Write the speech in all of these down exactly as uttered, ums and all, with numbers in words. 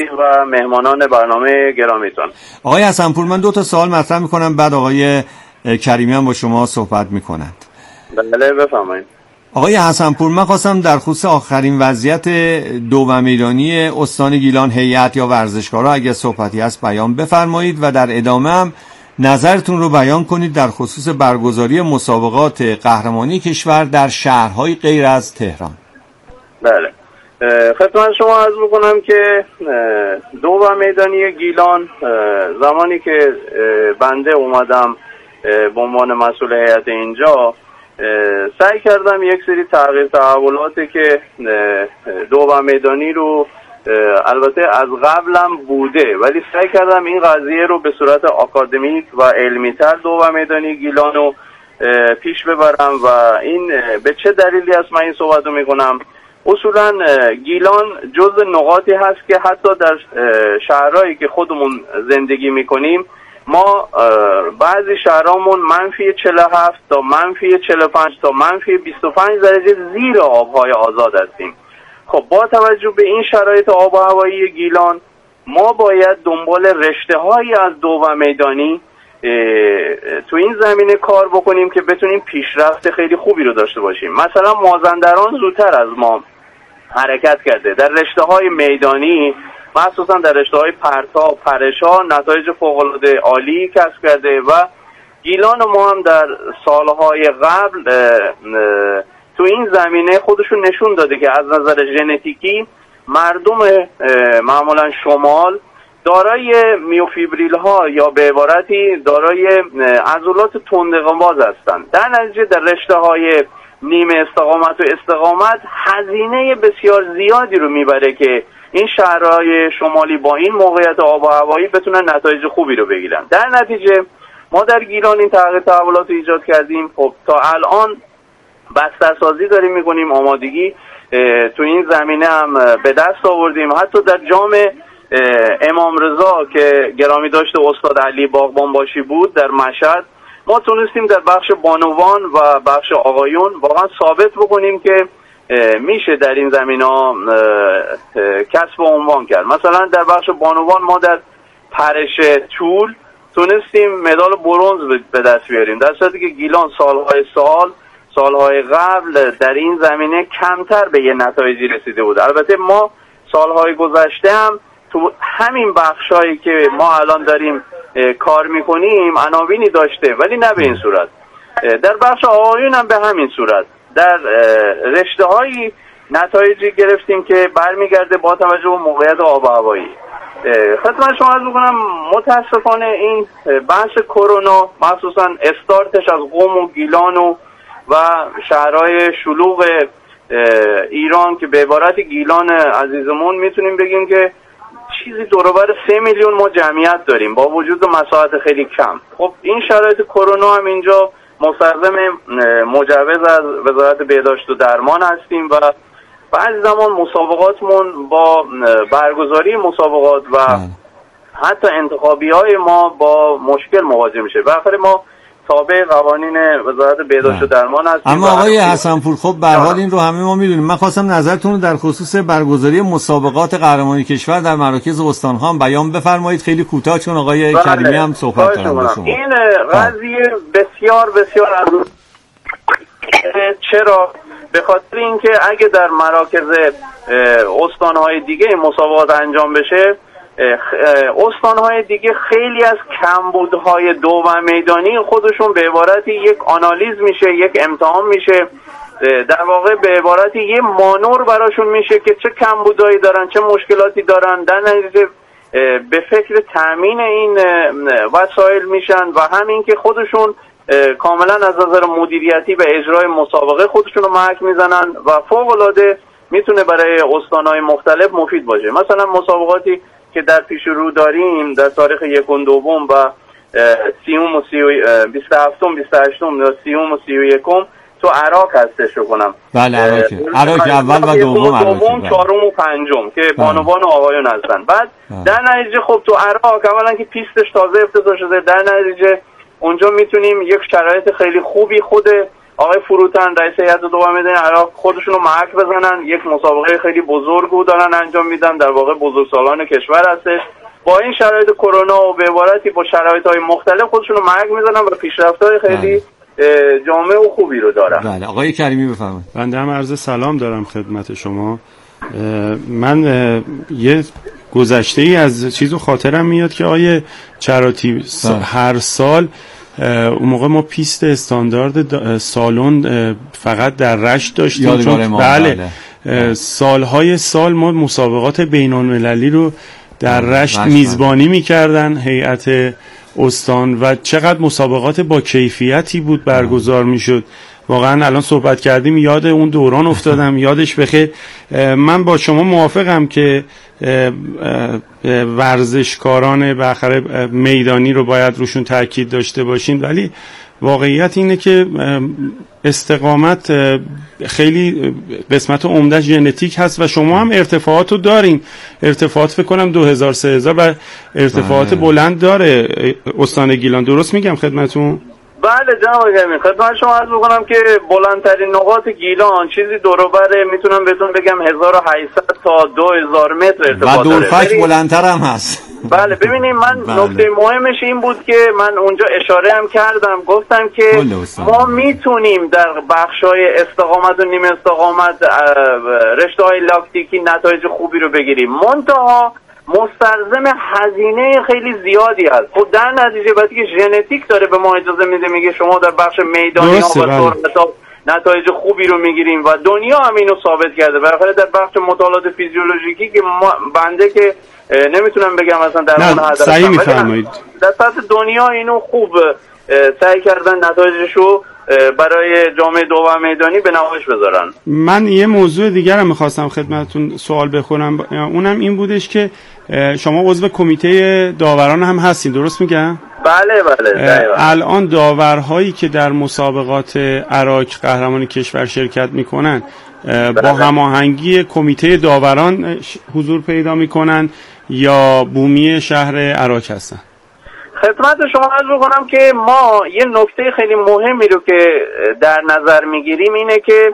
و مهمانان برنامه گرامیتون. آقای حسن‌پور، من دو تا سوال مطرح میکنم بعد آقای کریمی هم با شما صحبت میکنند. بله بفرمایید. آقای حسن‌پور، من خواستم در خصوص آخرین وضعیت دوم میدانی استان گیلان، هیئت یا ورزشکارا اگه صحبتی هست بیان بفرمایید و در ادامه هم نظرتون رو بیان کنید در خصوص برگزاری مسابقات قهرمانی کشور در شهرهای غیر از تهران. بله، خدمت شما عرض میکنم که دوم میدانی گیلان زمانی که بنده اومدم به عنوان مسئول هیئت اینجا، سعی کردم یک سری تغییر تحولاتی که دوم میدانی رو البته از قبلم بوده ولی سعی کردم این قضیه رو به صورت آکادمیک و علمی تر دوم میدانی گیلان رو پیش ببرم. و این به چه دلیلی است من این صحبت رو میکنم؟ اصولا گیلان جز نقاطی هست که حتی در شهرهایی که خودمون زندگی میکنیم ما بعضی شهرامون منفی چهل و هفت تا منفی چهل و پنج تا منفی بیست و پنج درجه زیر آبهای آزاد هستیم. خب با توجه به این شرایط آب و هوایی گیلان ما باید دنبال رشته هایی از دوم میدانی تو این زمینه کار بکنیم که بتونیم پیشرفت خیلی خوبی رو داشته باشیم. مثلا مازندران زودتر از ما حرکت کرده در رشته های میدانی، مخصوصا در رشته های پرتاب پرشا نتایج فوق‌العاده عالی کسب کرده و گیلان ما هم در سالهای قبل تو این زمینه خودشون نشون داده که از نظر ژنتیکی مردم معمولا شمال دارای میوفیبریل ها یا به عبارتی دارای عضلات تندق‌باز هستند. در نتیجه در رشته های نیمه استقامت و استقامت هزینه بسیار زیادی رو میبره که این شهرهای شمالی با این موقعیت آب و هوایی بتونن نتایج خوبی رو بگیرن. در نتیجه ما در گیلان این تغییر تحولات رو ایجاد کردیم. خب تا الان بسترسازی داریم میکنیم، آمادگی تو این زمینه هم به دست آوردیم. حتی در جام امام رضا که گرامی داشته استاد علی باغبانباشی بود در مشهد، ما تونستیم در بخش بانوان و بخش آقایون واقعا ثابت بکنیم که میشه در این زمینه‌ها کسب عنوان کرد. مثلا در بخش بانوان ما در پرش طول تونستیم مدال برنز به دست بیاریم، در صورتی که گیلان سالهای سال سالهای قبل در این زمینه کمتر به یه نتایجی رسیده بود. البته ما سالهای گذشته هم تو همین بخشایی که ما الان داریم کار میکنیم عناوینی داشته ولی نه به این صورت. در بخش آقایون هم به همین صورت در رشته هایی نتایجی گرفتیم که برمیگرده با توجه به موقعیت آب و هوایی. خدمت شما عرض می‌کنم متاسفانه این بحث کرونا مخصوصا استارتش از قم و گیلان و و شهرهای شلوغ ایران که به عبارت گیلان عزیزمون میتونیم بگیم که چیزی دوروبر سه میلیون ما جمعیت داریم با وجود مساحت خیلی کم. خب این شرایط کرونا هم اینجا مستلزم مجوز از وزارت بهداشت و درمان هستیم و بعضی زمان مسابقاتمون با برگزاری مسابقات و حتی انتخابی های ما با مشکل مواجه میشه. بالاخره ما تابع قوانین وزارت بهداشت و درمان هستیم. اما آقای حسن‌پور خب به هر حال این رو همه ما میدونیم. من خواستم نظرتون رو در خصوص برگزاری مسابقات قهرمانی کشور در مراکز استان‌ها هم بیان بفرمایید، خیلی کوتاه چون آقای بله. کریمی هم صحبت دارن با شما. این قضیه بسیار بسیار از چرا؟ به خاطر اینکه اگه در مراکز استان‌های دیگه مسابقات انجام بشه، استان‌های دیگه خیلی از کمبودهای دوم میدانی خودشون به عبارتی یک آنالیز میشه، یک امتحان میشه، در واقع به عبارتی یه مانور براشون میشه که چه کمبودهایی دارن، چه مشکلاتی دارن. در نتیجه به فکر تامین این وسایل میشن و همین که خودشون کاملا از نظر مدیریتی و اجرای مسابقه خودشون رو محک میزنن و فوق‌العاده میتونه برای استان‌های مختلف مفید باشه. مثلا مسابقاتی که در پیش رو داریم در تاریخ یکم دوم و سیوم و سی و بیست و هفتم بیست و هشتم و سیوم و سی و یکم تو عراق هستش رو کنم. بله عراق عراق اول و دوم عراق دوم چهارم و پنجم که بانوان و آقایون هستن. بعد در نتیجه خب تو عراق اولا که پیستش تازه افتتاح شده، در نتیجه اونجا میتونیم یک شرایط خیلی خوبی خود آقای فروتن رئیس هیئت دوم میدانی عراق خودشون رو محک بزنن. یک مسابقه خیلی بزرگ دارن انجام میدن، در واقع بزرگسالان کشور هستش. با این شرایط کرونا و به عبارتی با شرایط‌های مختلف خودشون رو محک میزنن و پیشرفت‌های خیلی جامع و خوبی رو دارن. بله آقای کریمی بفرمایید. بنده هم عرض سلام دارم خدمت شما. من یه گذشته ای از چیزو خاطرم میاد که آیه چراتی هر سال اون موقع ما پیست استاندارد سالن فقط در رشت داشتیم، چون بله, بله. سالهای سال ما مسابقات بین‌المللی رو در رشت میزبانی میکردن هیئت استان و چقدر مسابقات با کیفیتی بود برگزار میشد. واقعا الان صحبت کردیم یاد اون دوران افتادم، یادش بخیر. من با شما موافقم که ورزشکاران بالاخره میدانی رو باید روشون تاکید داشته باشین، ولی واقعیت اینه که استقامت خیلی قسمت عمده ژنتیک هست و شما هم ارتفاعات رو دارین. ارتفاعات فکر کنم دو هزار سه هزار و ارتفاعات بلند داره استان گیلان، درست میگم خدمتون؟ بله جناب گرامی، خدمت شما عرض می‌کنم که بلندترین نقاط گیلان چیزی دور و بر میتونم بهتون بگم هزار و هشتصد تا دو هزار متر ارتفاع داره و دورفک بلندتر هم هست. بله ببینید من بله. نکته مهمش این بود که من اونجا اشاره هم کردم، گفتم که ما میتونیم در بخشای استقامت و نیم استقامت رشته‌های لاکتیکی نتایج خوبی رو بگیریم، منتها مستلزم هزینه خیلی زیادی هست. خب در نتیجه وقتی که ژنتیک داره به ما اجازه میده میگه شما در بخش میدانی ها و سرعت نتایج خوبی رو میگیریم و دنیا هم اینو ثابت کرده. بالاخره در بخش مطالعات فیزیولوژیکی که بنده که نمیتونم بگم اصلا در اون حد صحیح میفرمایید، در سطح دنیا اینو خوب سعی کردن نتایجشو برای جامعه دوم میدانی به نمایش بذارن. من یه موضوع دیگر هم میخواستم خدمتتون سوال بخورم، اونم این بودش که شما عضو کمیته داوران هم هستین، درست میگم؟ بله بله. الان داورهایی که در مسابقات عراق قهرمان کشور شرکت میکنن با هماهنگی کمیته داوران حضور پیدا میکنن یا بومی شهر عراق هستن؟ خدمت شما عرض بکنم که ما یه نکته خیلی مهمی رو که در نظر میگیریم اینه که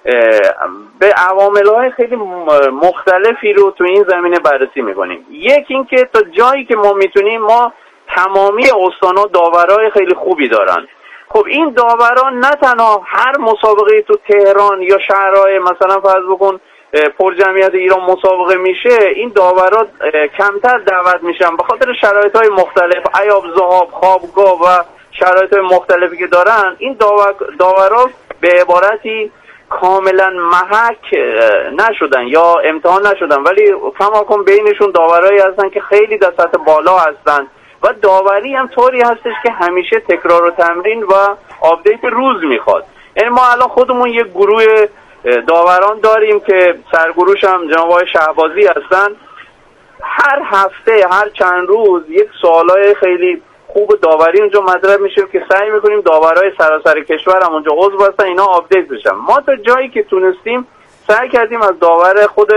به عوامل‌های خیلی مختلفی رو تو این زمینه بررسی میکنیم. یک این که تا جایی که ما میتونیم ما تمامی استان‌ها داورای خیلی خوبی دارن. خب این داوران نه تنها هر مسابقه تو تهران یا شهرهای مثلا فرض بکن پر جمعیت ایران مسابقه میشه، این داورا کمتر دعوت میشن به خاطر شرایط‌های مختلف، عیاب ذهاب، خوابگاه و شرایط‌های مختلفی که دارن. این داور داورا به عبارتی کاملا محک نشدن یا امتحان نشدن، ولی کماکن بینشون داورایی هستن که خیلی در سطح بالا هستن و داوری هم طوری هستش که همیشه تکرار و تمرین و آپدیت روز میخواد. یعنی ما الان خودمون یک گروه داوران داریم که سرگروش هم جناب آقای شهبازی هستن. هر هفته هر چند روز یک سوالای خیلی خوب داوری اونجا مطرح میشه که سعی میکنیم داورای سراسر کشور هم اونجا عضو هستن اینا آپدیت بشن. ما تا جایی که تونستیم سعی کردیم از داور خود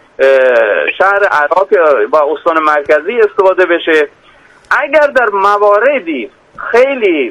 شهر عراق و استان مرکزی استفاده بشه. اگر در مواردی خیلی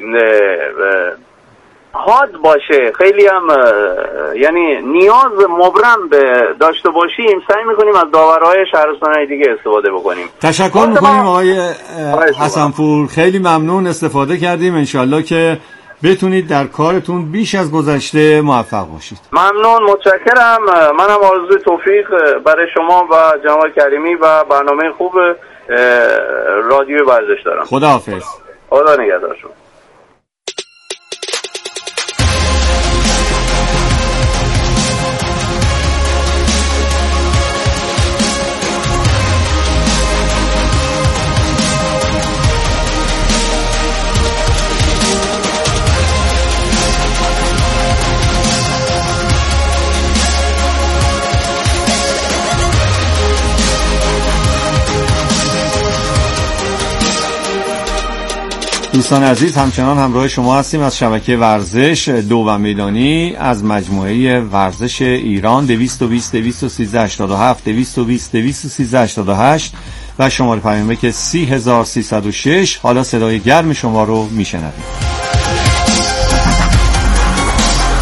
حاد باشه، خیلی هم یعنی نیاز مبرم به داشته باشیم، سعی میکنیم از داورهای شهرستانهای دیگه استفاده بکنیم. تشکر میکنیم آقای حسنپور، خیلی ممنون، استفاده کردیم. انشالله که بتونید در کارتون بیش از گذشته موفق باشید. ممنون، متشکرم. منم آرزوی توفیق برای شما و جناب کریمی و برنامه خوب رادیو ورزش دارم. خداحافظ. خدا نگهدار شما. دوستان عزیز، همچنان همراه شما هستیم از شبکه ورزش دو و میدانی از مجموعه ورزش ایران. دویست و بیست دویست و سیزده هشتاد و هفت دویست و بیست دویست و سیزده هشتاد و هشت و شماره پیامک سی هزار سیصد و شش. حالا صدای گرم شما رو میشنویم.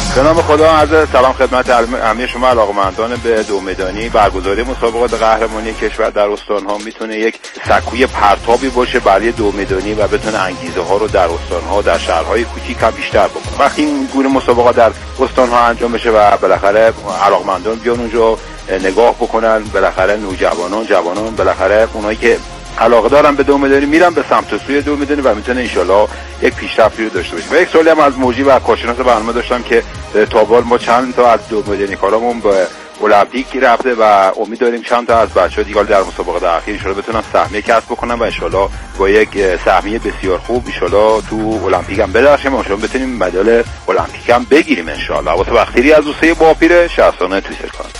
به نام خدا، عرض سلام خدمت همه شما علاقه‌مندان به دو میدانی. برگزاری مسابقات قهرمانی کشور در استان‌ها میتونه یک سکوی پرتابی باشه برای دو میدانی و بتونه انگیزه ها رو در استان‌ها، در شهرهای کوچیک هم بیشتر بکنه. وقتی این گونه مسابقات در استان‌ها انجام بشه و بالاخره علاقه‌مندان بیان اونجا نگاه بکنن، بالاخره نوجوانان، جوانان، بالاخره اونایی که علاقه دارن به دو میدانی میرن به سمت سوی دو میدانی و میتونه انشالله یک پیشرفتی رو داشته باشه. و یک سوالی هم از موجی و کارشناس برنامه داشتم که تا بال ما چند تا از دو میدانی کارامون به المپیک رفته و امید داریم چند تا از بچه‌ها دیگه در مسابقات اخیر ان شاءالله بتونن سهمیه کسب بکنن و ان شاءالله با یک سهمیه بسیار خوب ان شاءالله تو المپیک هم بدرخشیم و ان شاءالله بتونیم مدال المپیک هم بگیریم ان شاءالله. واسه وقتی از دوستای باپیر شخصانه توییتر کنم.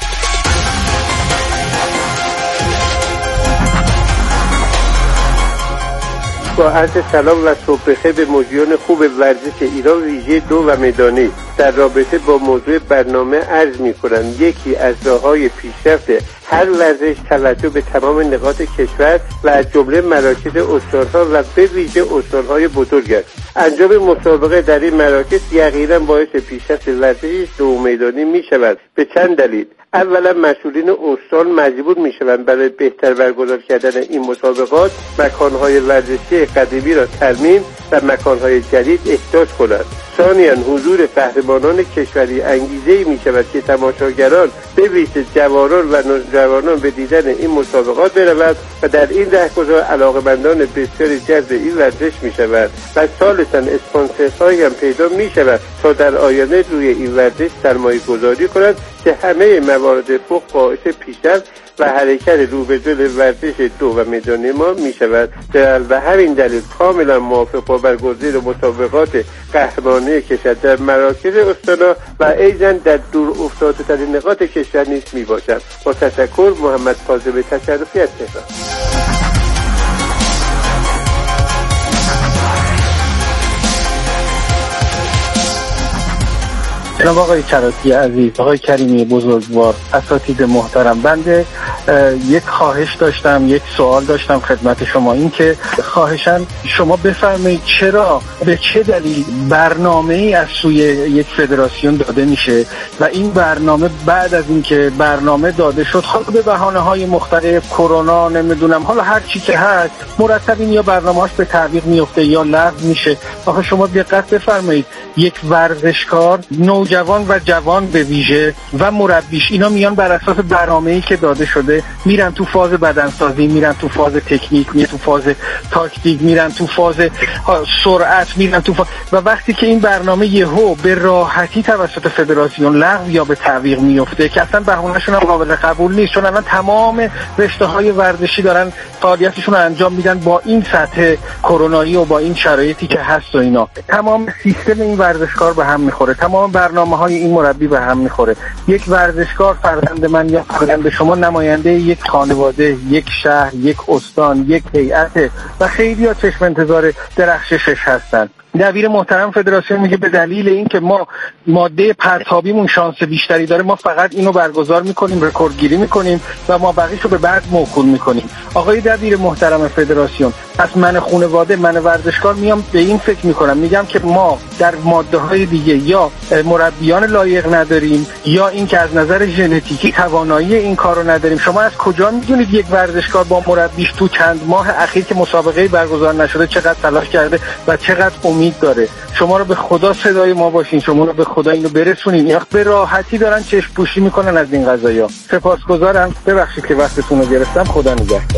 با عرض سلام و صبح بخیر به مجریان خوب ورزش ایران ویژه دو و میدانی. در رابطه با موضوع برنامه عرض می کنم یکی از راه‌های پیشرفت هر ورزش توجه به تمام نقاط کشور و از جمله مراکز استان‌ها و به ویژه استان‌های بزرگ است. انجام مسابقه در این مراکز یقینا باعث پیشرفت ورزش دو میدانی می شود به چند دلیل. اولا مسئولین استان مجبور می شوند برای بهتر برگزار کردن این مسابقات مکانهای ورزشی قدیمی را ترمیم و مکانهای جدید احداث کنند. ثانیاً حضور قهرمانان کشوری انگیزه‌ای می شود که تماشاگران به ویژه جوانان و نوجوانان به دیدن این مسابقات بروند و در این رهگذار علاقه‌مندان بسیاری جذب این ورزش می شود و ثالثاً اسپانسرهایی هم پیدا می شود تا در آینده روی این ورزش سرمایه گذاری کنند که همه موارد فوق باعث پیشرفت و حرکت رو به جلوی ورزش دو و میدانی ما می شود. و همین دلیل کاملا موافق با برگزاری مسابقات قهرمانی کشور در مراکز استانا و ایضاً در دور افتاده ترین نقاط کشور نیز می باشد. با تشکر، محمد کاظم تشرفی از تهران. جناب آقای چراتی عزیز، آقای کریمی بزرگوار، اساتید محترم، بنده یک خواهش داشتم، یک سوال داشتم خدمت شما. این که خواهشاً شما بفرمایید چرا، به چه دلیل برنامه ای از سوی یک فدراسیون داده میشه و این برنامه بعد از اینکه برنامه داده شد حالا به بهانه های مختلف، کرونا، نمیدونم حالا هر چی که هست، مرتب این یا برنامه‌اش به تعویق میفته یا لغو میشه. آخه شما دقت بفرمایید، یک ورزشکار نوجوان و جوان به ویژه و مربیش اینا میان بر اساس برنامه‌ای که داده شده میرن تو فاز بدنسازی، میرن تو فاز تکنیک، میرن تو فاز تاکتیک، میرن تو فاز سرعت، میرن تو فاز... و وقتی که این برنامه یهو به راحتی توسط فدراسیون لغو یا به تعویق میفته که اصلا بهونه‌شون هم قابل قبول نیست، چون الان تمام رشته‌های ورزشی دارن فعالیتشون رو انجام میدن با این سطح کرونایی و با این شرایطی که هست و اینا، تمام سیستم این ورزشکار به هم میخوره، تمام برنامه‌های این مربی به هم میخوره. یک ورزشکار، فرزند من یا فرزند شما، نماینده یک خانواده، یک شهر، یک استان، یک هیئت و خیلی ها چشم انتظار درخششش هستن. دبیر محترم فدراسیون میگه به دلیل اینکه ما ماده پرتابیمون شانس بیشتری داره ما فقط اینو برگزار میکنیم، رکوردگیری میکنیم و ما بقیشو به بعد موکول میکنیم. آقای دبیر محترم فدراسیون، پس من خانواده، من ورزشکار میام به این فکر میکنم، میگم که ما در ماده های دیگه یا مربیان لایق نداریم یا اینکه از نظر ژنتیکی توانایی این کارو نداریم. شما از کجا میدونید یک ورزشکار با مربیش تو چند ماه اخیر که مسابقه برگزار نشده چقدر تلاش کرده و چقدر امید داره؟ شما رو به خدا صدای ما باشین، شما رو به خدا اینو برسونین. یا به راحتی دارن چشم پوشی میکنن از این قضايا. سپاسگزارم، ببخشید که وقتتون رو گرفتم. خدا نگهدار.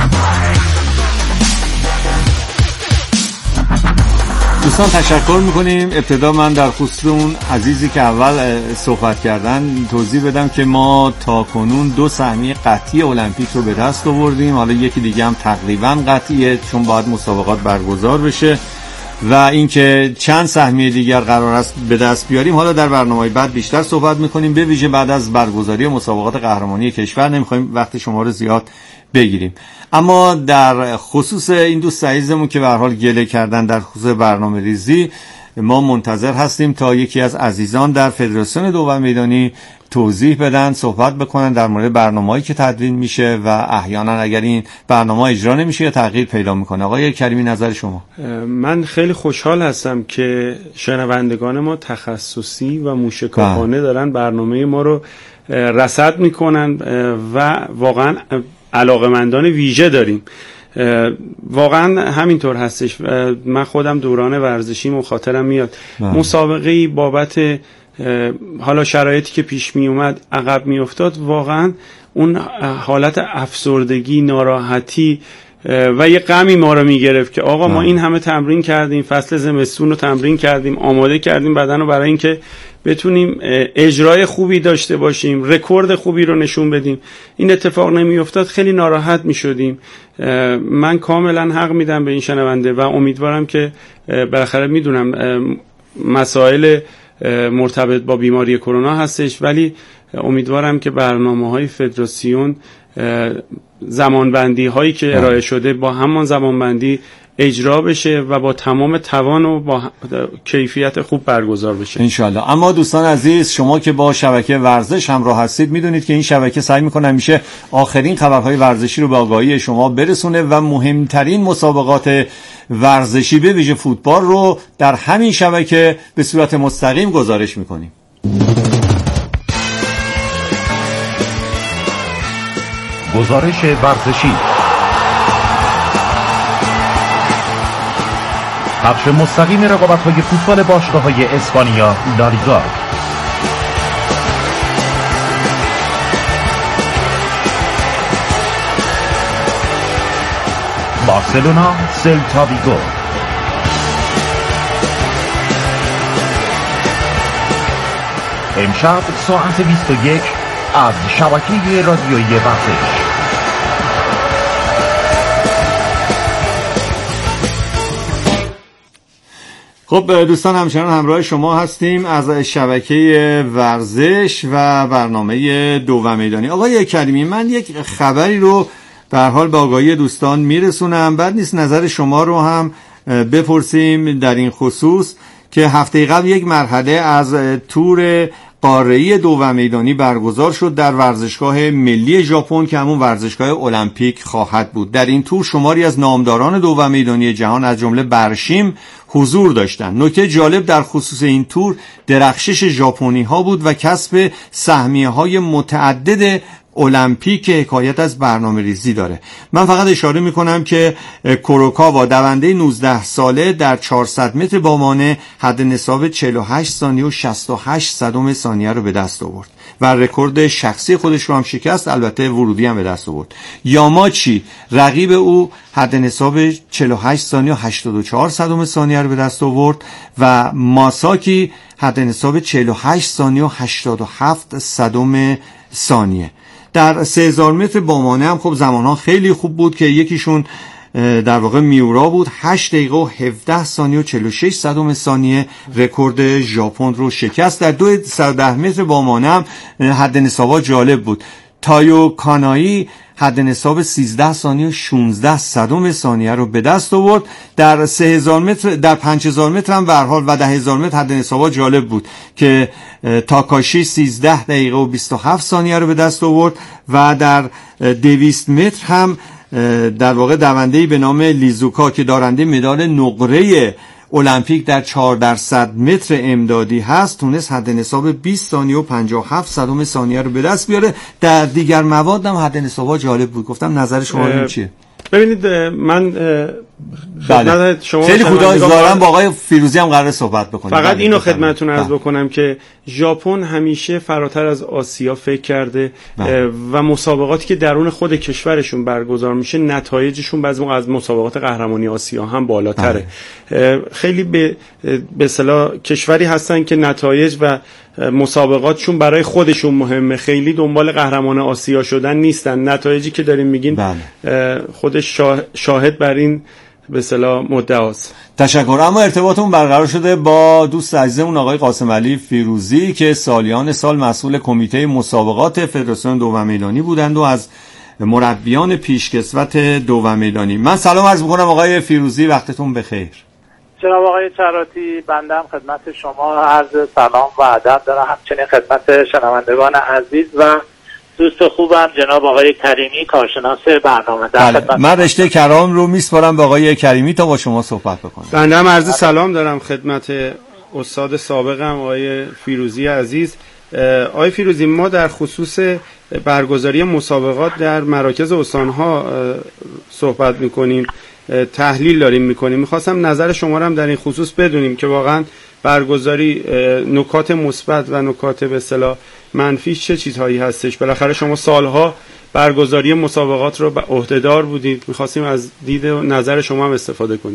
دوستان تشکر میکنیم. ابتدا من در خصوص اون عزیزی که اول صحبت کردن توضیح بدم که ما تا کنون دو سهمیه قطعی المپیک رو به دست آوردیم، حالا یکی دیگه هم تقریبا قطعیه چون باید مسابقات برگزار بشه و اینکه چند سهمیه دیگر قرار است به دست بیاریم حالا در برنامه‌های بعد بیشتر صحبت میکنیم، به ویژه بعد از برگزاری مسابقات قهرمانی کشور. نمیخوایم وقت شما رو زیاد بگیریم، اما در خصوص این دوست عزیزمون که به هر حال گله کردن در خصوص برنامه ریزی، ما منتظر هستیم تا یکی از عزیزان در فدراسیون دوم میدانی توضیح بدن، صحبت بکنن در مورد برنامه‌ای که تدوین میشه و احیانا اگر این برنامه اجرا نمیشه یا تغییر پیدا میکنه. آقای کریمی نظر شما؟ من خیلی خوشحال هستم که شنوندگان ما تخصصی و موشکافانه دارن برنامه ما رو رصد میکنن و واقعا علاقه‌مندان ویژه داریم. واقعا همینطور هستش. من خودم دوران ورزشی مخاطرم میاد مسابقه‌ای بابت حالا شرایطی که پیش می اومد عقب می افتاد، واقعا اون حالت افسردگی، ناراحتی و یه غمی ما رو می گرفت که آقا ما این همه تمرین کردیم، فصل زمستون رو تمرین کردیم، آماده کردیم بدن رو برای اینکه بتونیم اجرای خوبی داشته باشیم، رکورد خوبی رو نشون بدیم، این اتفاق نمی افتاد، خیلی ناراحت می شدیم. من کاملا حق میدم به این شنونده و امیدوارم که بالاخره میدونم مسائل مرتبط با بیماری کرونا هستش، ولی امیدوارم که برنامه‌های فدراسیون زمانبندی هایی که ارائه شده با همان زمانبندی اجرا بشه و با تمام توان و با کیفیت خوب برگزار بشه انشالله. اما دوستان عزیز، شما که با شبکه ورزش همراه هستید میدونید که این شبکه سعی میکنه همیشه آخرین خبرهای ورزشی رو به آگاهی شما برسونه و مهمترین مسابقات ورزشی به ویژه فوتبال رو در همین شبکه به صورت مستقیم گزارش میکنیم. گزارش ورزشی، پخش مستقیم رقابت‌های فوتبال باشگاه‌های اسپانیا لالیگا. بارسلونا سلتا ویگو. امشب ساعت بیست و یک از شبکه رادیویی ورزش. خب دوستان، همچنان همراه شما هستیم از شبکه ورزش و برنامه دوم میدانی. آقای کریمی، من یک خبری رو به هر حال به آگاهی دوستان میرسونم، بعد نیست نظر شما رو هم بپرسیم در این خصوص که هفته قبل یک مرحله از تور قاره‌ای دوم میدانی برگزار شد در ورزشگاه ملی ژاپن که همون ورزشگاه المپیک خواهد بود. در این تور شماری از نامداران دوم میدانی جهان از جمله برشیم حضور داشتند. نکته جالب در خصوص این تور درخشش ژاپنی ها بود و کسب سهمیه های متعدد المپیک که حکایت از برنامه ریزی داره. من فقط اشاره میکنم که کوروکاوا دونده نوزده ساله در چهارصد متر بامانه حد نصاب چهل و هشت ثانیه و شصت و هشت صدم ثانیه رو به دست آورد و رکورد شخصی خودش رو هم شکست، البته ورودی هم به دست آورد. یاماچی رقیب او حد نصاب چهل و هشت ثانیه و هشتاد و چهار صدم ثانیه رو به دست آورد و ماساکی حد نصاب چهل و هشت ثانیه و هشتاد و هفت صدم ثانیه. در سه هزار متر بامانه هم خب زمانها خیلی خوب بود که یکیشون در واقع میورا بود، هشت دقیقه و هفده ثانیه و چهل و شش صدم ثانیه رکورد ژاپن رو شکست. در دو هزار و ده متر بامانه هم حد نصابا جالب بود. تایو کانایی حد نصاب سیزده ثانیه و شانزده صدم ثانیه رو به دست آورد. در سه هزار متر، در پنج هزار متر هم به هر حال و ده هزار متر حد نصابا جالب بود که تاکاشی سیزده دقیقه و بیست و هفت ثانیه رو به دست آورد و در دویست متر هم در واقع دونده‌ای به نام لیزوکا که دارنده مدال نقره المپیک در چهار درصد متر امدادی هست تونست حد نصاب بیست ثانیه و پنجاه و هفت صدم ثانیه رو به دست بیاره. در دیگر مواد هم حد نصابا جالب بود. گفتم نظر شما این چیه؟ ببینید من بله. شما خیلی خدا زارم با آقای فیروزی هم قرار صحبت بکنیم. فقط اینو خدمتتون عرض بکنم که ژاپن همیشه فراتر از آسیا فکر کرده بله. و مسابقاتی که درون خود کشورشون برگزار میشه نتایجشون بعضی موقع از مسابقات قهرمانی آسیا هم بالاتره. بله. خیلی به به اصطلاح کشوری هستن که نتایج و مسابقاتشون برای خودشون مهمه، خیلی دنبال قهرمان آسیا شدن نیستن. نتایجی که داریم میگین بله. خودش شاهد بر این به اصطلاح مدعاست. تشکر. اما ارتباطمون برقرار شده با دوست عزیزمون آقای قاسم علی فیروزی که سالیان سال مسئول کمیته مسابقات فدراسیون دوم میدانی بودند و از مربیان پیشکسوت دوم میدانی. من سلام عرض می‌کنم آقای فیروزی، وقتتون بخیر. جناب آقای چراتی، بنده هم خدمت شما عرض سلام و ادب دارم، همچنین خدمت شنوندگان عزیز و دوست خوبم جناب آقای کریمی کارشناس برنامه. بله. من رشته کرام رو میسپارم به آقای کریمی تا با شما صحبت بکنم. بنده هم عرض سلام دارم خدمت استاد سابقم آقای فیروزی عزیز. آقای فیروزی، ما در خصوص برگزاری مسابقات در مراکز استانها صحبت میکنیم، تحلیل داریم میکنیم. میخواستم نظر شما رو هم در این خصوص بدونیم که واقعا برگزاری نکات مثبت و نکات به اصطلاح منفیش چه چیزهایی هستش. بالاخره شما سالها برگزاری مسابقات رو به عهده‌دار بودید، میخواستیم از دید و نظر شما هم استفاده کنیم.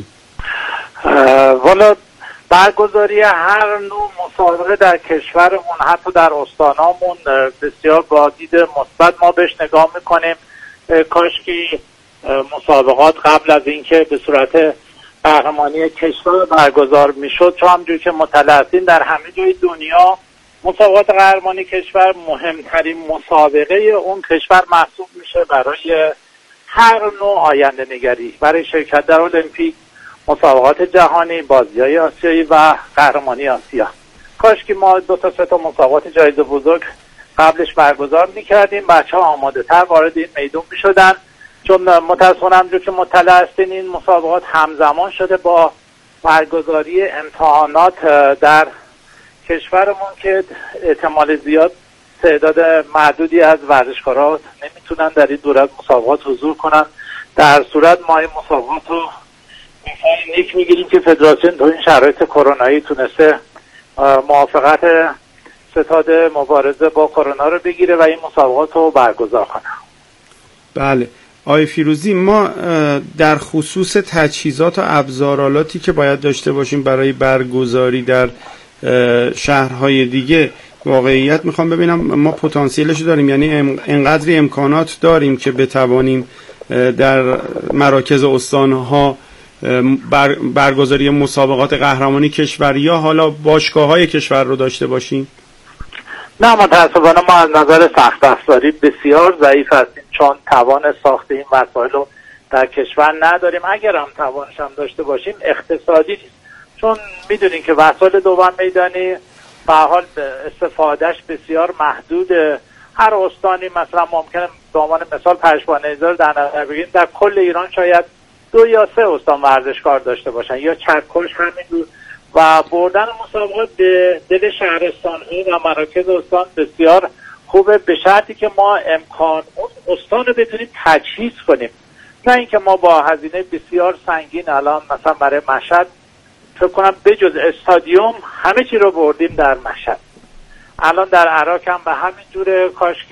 والا برگزاری هر نوع مسابقه در کشورمون، حتی در استانامون، بسیار با دید مثبت ما بهش نگاه میکنیم. کاش که مسابقات قبل از اینکه به صورت قهرمانی کشور برگزار میشد، چون همونجوری که مطلع هستین در همه جای دنیا مسابقات قهرمانی کشور مهمترین مسابقه اون کشور محسوب میشه برای هر نوع آینده نگری، برای شرکت در المپیک، مسابقات جهانی، بازی‌های آسیایی و قهرمانی آسیا. کاش که ما دو تا سه تا مسابقات جایزه بزرگ قبلش برگزار میکردیم، بچه‌ها آماده تر وارد این میدون میشدن. چون متأسفانه همونجور که مطلع هستین این مسابقات همزمان شده با برگزاری امتحانات در کشورمون که احتمال زیاد تعداد معدودی از ورزشکارا نمیتونن در این دوره مسابقات حضور کنن. در صورت ما این مسابقات رو مثال نیک میگیریم که فدراسیون تو این شرایط کرونایی تونسته موافقت ستاد مبارزه با کرونا رو بگیره و این مسابقات رو برگزار کنه. بله آقای فیروزی، ما در خصوص تجهیزات و ابزارالاتی که باید داشته باشیم برای برگزاری در شهرهای دیگه، واقعیت میخوام ببینم ما پتانسیلش داریم، یعنی انقدری امکانات داریم که بتوانیم در مراکز استانها بر برگزاری مسابقات قهرمانی کشور یا حالا باشگاه‌های کشور رو داشته باشیم؟ نه، متاسفانه ما از نظر سخت افزاری بسیار ضعیف هستیم، چون توان ساخت این وسایل رو در کشور نداریم. اگر هم توانش هم داشته باشیم اقتصادی نیست، چون میدونین که وسایل دوم میدانی به حال استفادهش بسیار محدوده. هر استانی مثلا ممکنه به عنوان مثال پشتوانه‌ریزی رو در نظر بگیریم، در کل ایران شاید دو یا سه استان ورزشکار داشته باشن، یا چکش همین. و بردن مسابقات به دل شهرستان‌ها و مراکز استان بسیار خوبه، به شرطی که ما امکان اون استان رو بتونیم تجهیز کنیم، نه اینکه ما با هزینه بسیار سنگین الان مثلا برای مشهد فکر کنم بجز استادیوم همه چی رو بردیم در مشهد. الان در عراق هم به همین جوره. کاش که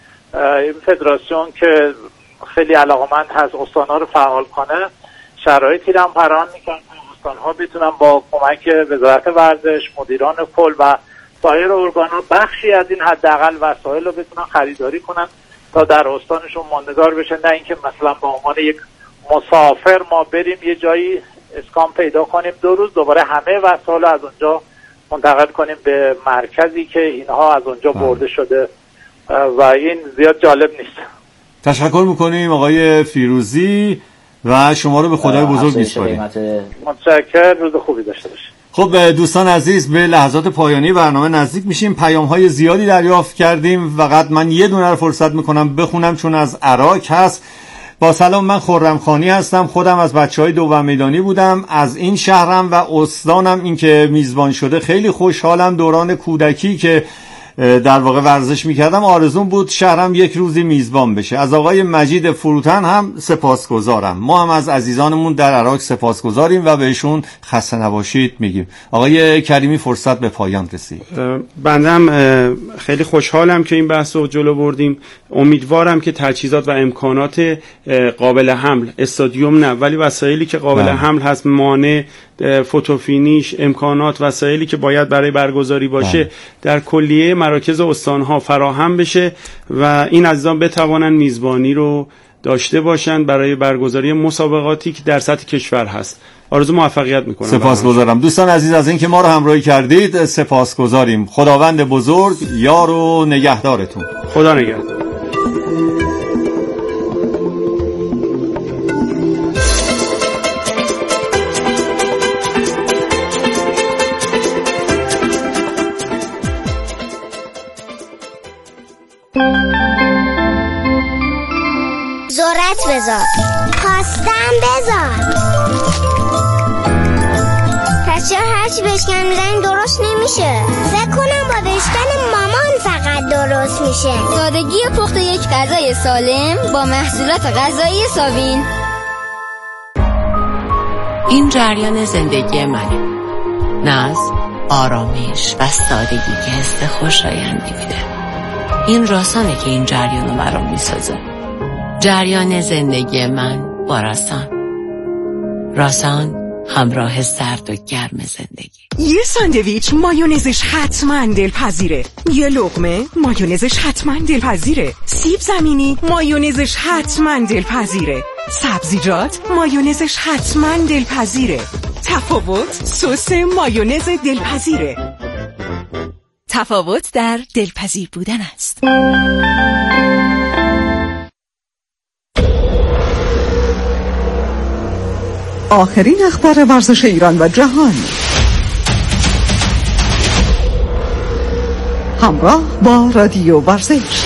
این فدراسیون که خیلی علاقمند هست استان‌ها رو فعال کنه، شرایطی رو هم فراهم می‌کنه ها بتونن با کمک وزارت ورزش، مدیران کل و سایر ارگان‌ها بخشی از این حداقل وسایل رو بتونن خریداری کنن تا در استانشون ماندگار بشن، نه اینکه مثلا به عنوان یک مسافر ما بریم یه جایی اسکان پیدا کنیم دو روز دوباره همه وسایل رو از اونجا منتقل کنیم به مرکزی که اینها از اونجا برده شده و این زیاد جالب نیست. تشکر می‌کنیم آقای فیروزی و شما رو به خدای بزرگ میسپاریم. متشکرم، روز خوبی داشته باشید. خب دوستان عزیز، به لحظات پایانی برنامه نزدیک میشیم. پیام‌های زیادی دریافت کردیم، فقط من یه دونه رو فرصت میکنم بخونم چون از عراق هست. با سلام، من خرمخانی هستم، خودم از بچهای دوم میدانی بودم، از این شهرم و استانم این که میزبان شده خیلی خوشحالم. دوران کودکی که در واقع ورزش میکردم آرزوم بود شهرم یک روزی میزبان بشه. از آقای مجید فروتن هم سپاسگزارم. ما هم از عزیزانمون در عراق سپاسگزاریم و بهشون خسته نباشید میگیم. آقای کریمی، فرصت به پایان رسید. بندم خیلی خوشحالم که این بحث رو جلو بردیم. امیدوارم که تجهیزات و امکانات قابل حمل، استادیوم نه ولی وسایلی که قابل بله. حمل هست، مانع، فوتوفینیش، امکانات، وسایلی که باید برای برگزاری باشه بله. در کلیه مراکز استانها فراهم بشه و این عزیزان بتوانن میزبانی رو داشته باشن برای برگزاری مسابقاتی که در سطح کشور هست. آرزو موفقیت میکنم. سپاسگزارم دوستان عزیز از اینکه ما رو همراهی کردید. سپاسگزاریم. خداوند بزرگ یار و نگهدارتون. خدا نگهدار. بذار، خواستم بذار. پس چرا هرچی بشکن میزنی درست نمیشه؟ فکر کنم با بشکن مامان فقط درست میشه. سادگی پخت یک غذای سالم با محصولات غذایی ساوین. این جریان زندگی منه. ناز، آرامش و سادگی که حس خوشایندی میده. این راسانه که این جریان رو برام میسازه. جریان زندگی من با راسان. راسان همراه سرد و گرم زندگی. یه ساندویچ مایونزش حتما دلپذیره. یه لقمه مایونزش حتما دلپذیره. سیب زمینی مایونزش حتما دلپذیره. سبزیجات مایونزش حتما دلپذیره. تفاوت سس مایونز دلپذیره. تفاوت در دلپذیر بودن است. آخرین اخبار ورزش ایران و جهان همراه با رادیو ورزش.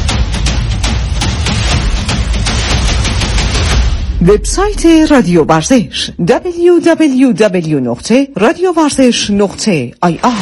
وبسایت رادیو ورزش دبلیو دبلیو دبلیو نقطه رادیو ورزش نقطه آی آر.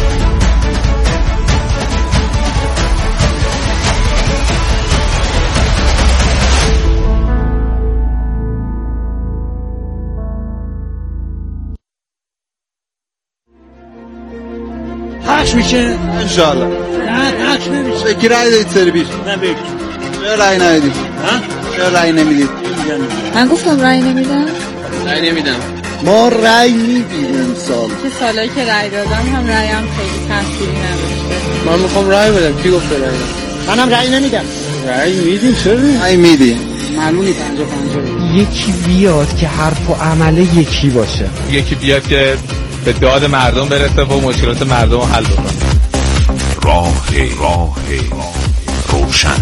پخش میشه انشالله. نه پخش نمیشه. به کی رای دادید سرویس؟ نه به کی. چرا رای ندادید؟ ها؟ چرا رای نمیدید؟ من گفتم رای نمیدم. رای نمیدم. ما رای میدیم امسال. چه سالایی که رای دادم هم رایم خیلی تأثیری نداشته. من میخوام رای بدم. کی گفت رای بدم؟ منم رای نمیدم. رای میدیم. چرا؟ رای میدیم. معلومی پنجاه پنجاه. یکی بیاد که حرف و عمل یکی باشه. یکی بیاد که به داد مردم برسه و مشکلات مردم رو حل بکنه. راه راه روشن.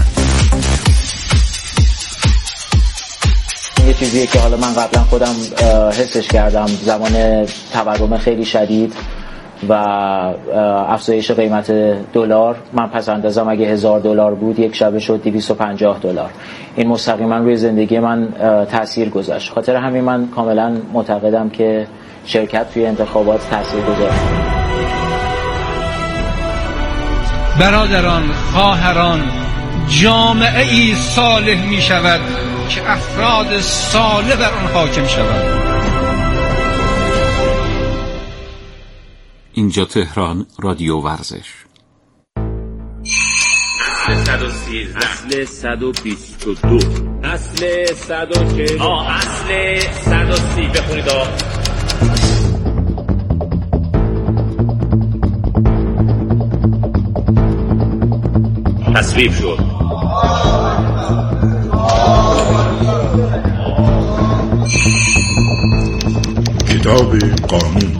یه چیزیه که حالا من قبلا خودم حسش کردم، زمان تورم خیلی شدید و افزایش قیمت دلار. من پس اندازم اگه هزار دلار بود یک شبه شد دویست و پنجاه دلار. این مستقیما روی زندگی من تاثیر گذاشت. خاطر همین من کاملا معتقدم که شرکت توی انتخابات تاثیر گذاشت. برادران، خواهران، جامعه ای صالح می شود که افراد صالح بر آن حاکم شود. اینجا تهران، رادیو ورزش. صد و سیزده، اصل صد و بیست و دو، اصل صد و چهل، آه اصل صد و سی. بخونید آه. تصویب شد. کتاب قانون.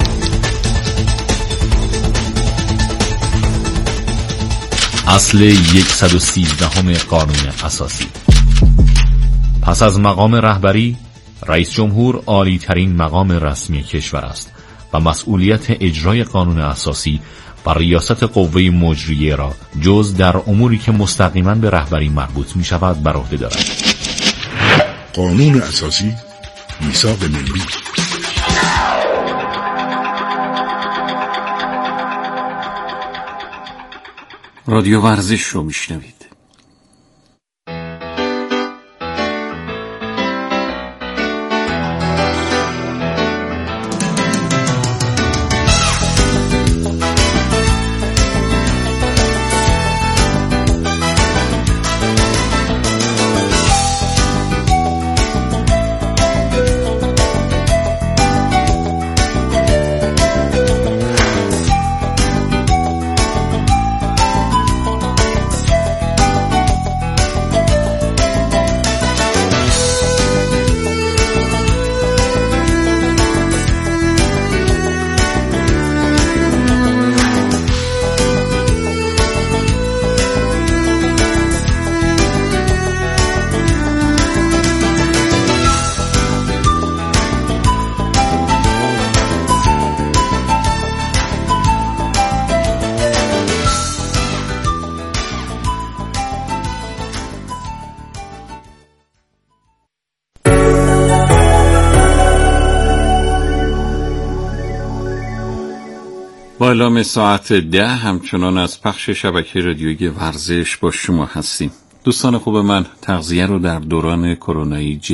اصل صد و سیزده همه قانون اساسی. پس از مقام رهبری، رئیس جمهور عالی ترین مقام رسمی کشور است و مسئولیت اجرای قانون اساسی و ریاست قوه مجریه را جز در اموری که مستقیما به رهبری مربوط می شود بر عهده دارد. قانون اساسی، میثاق ملی. رادیو ورزش رو میشنوید. الان ساعت ده همچنان از پخش شبکه رادیویی ورزش با شما هستیم. دوستان خوب من، تغذیه رو در دوران کرونایی